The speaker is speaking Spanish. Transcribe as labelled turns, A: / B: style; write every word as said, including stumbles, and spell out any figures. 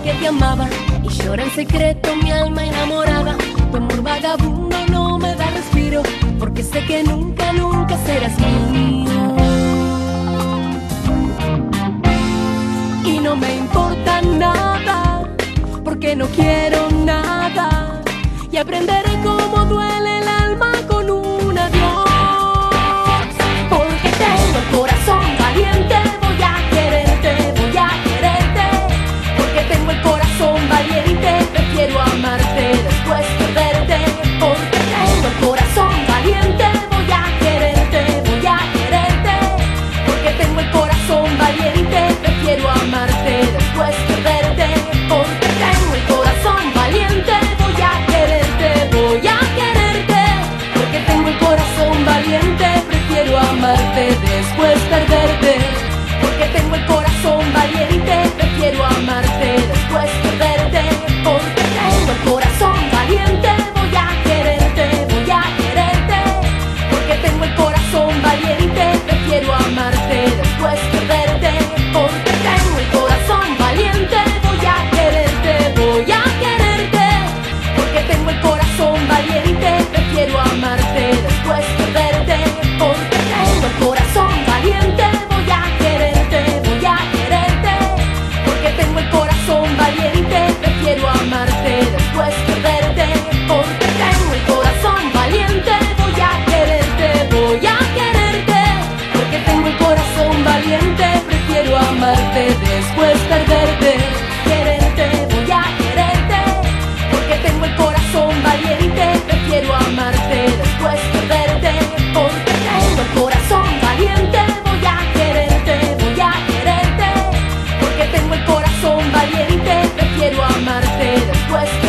A: que te amaba y llora en secreto mi alma enamorada. Tu amor vagabundo no me da respiro, porque sé que nunca, nunca serás mío. Y no me importa nada, porque no quiero nada, y aprenderé cómo duele el alma con un adiós. Porque tengo el corazón valiente, voy a quererte, voy a quererte. Porque tengo el corazón valiente, prefiero amarte después perderte. Porque tengo el corazón valiente, voy a quererte, voy a quererte. Porque tengo el corazón valiente, prefiero amarte después perderte. Porque tengo el corazón valiente, voy a quererte, voy a quererte. Porque tengo el corazón valiente, prefiero amarte después perderte. Porque tengo el corazón valiente, prefiero amarte después perderte. Porque tengo el corazón valiente, voy a quererte, voy a quererte. Porque tengo el corazón valiente, prefiero amarte después perderte. Porque tengo el corazón valiente, voy a quererte, voy a quererte. Porque tengo el corazón valiente, prefiero amarte después perderte. Porque tengo el corazón valiente, voy a quererte, voy a quererte. Porque tengo el corazón valiente, prefiero amarte después perderte. Porque tengo el corazón valiente, voy a quererte, voy a quererte. Porque tengo el corazón valiente, prefiero amarte después perderte. Quererte, voy a quererte. Porque tengo el corazón valiente, prefiero amarte después perderte. Porque tengo el corazón valiente, voy a quererte, voy a quererte. Porque tengo el corazón valiente, prefiero amarte después perderte.